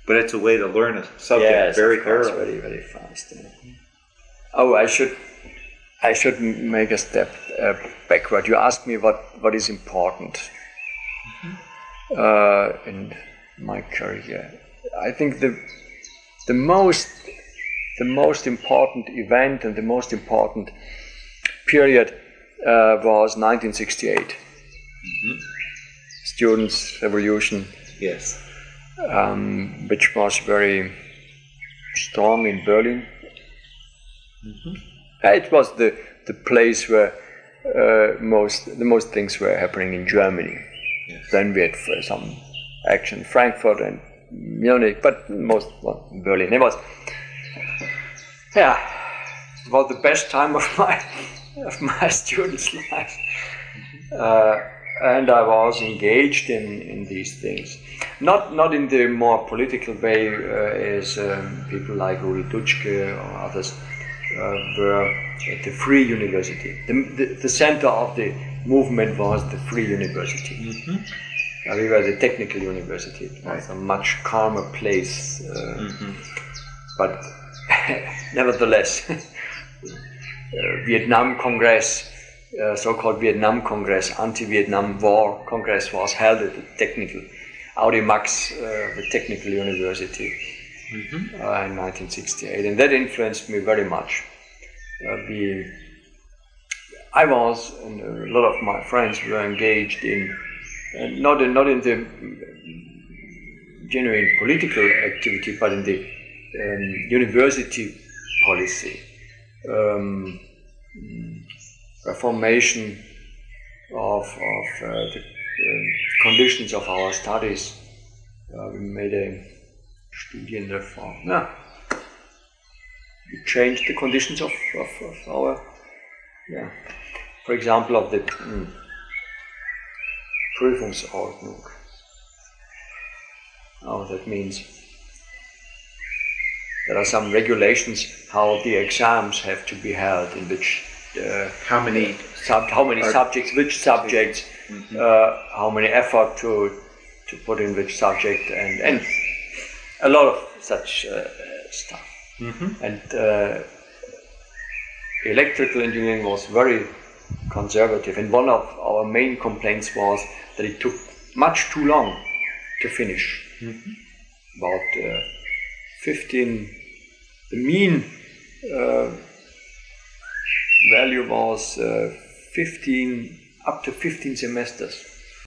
But it's a way to learn a subject very thoroughly. Very, very fast. Yeah. Oh, I should make a step backward. You asked me what is important in my career. I think the most important event and the most important period was 1968. Students' revolution. Yes. Which was very strong in Berlin. It was the place where the most things were happening in Germany. Yes. Then we had some action in Frankfurt and Munich, but most in Berlin. It was the best time of my students' life. And I was engaged in these things. Not in the more political way as people like Uri Dutschke or others were at the Free University. The center of the movement was the Free University. We were the Technical University. It was a much calmer place. But nevertheless, Vietnam Congress, so-called Vietnam Congress, anti-Vietnam War Congress was held at the Technical Audimax, the Technical University, in 1968, and that influenced me very much. I was, and a lot of my friends were engaged in, not in the genuine political activity, but in the university policy, reformation of the conditions of our studies. We made a Studienreform. We changed the conditions of our, for example, of the Prüfungsordnung. That means there are some regulations how the exams have to be held, in which how many subjects, which subjects, how many effort to put in which subject, and a lot of such stuff. And electrical engineering was very conservative, and one of our main complaints was that it took much too long to finish. About 15, the mean value was 15 semesters.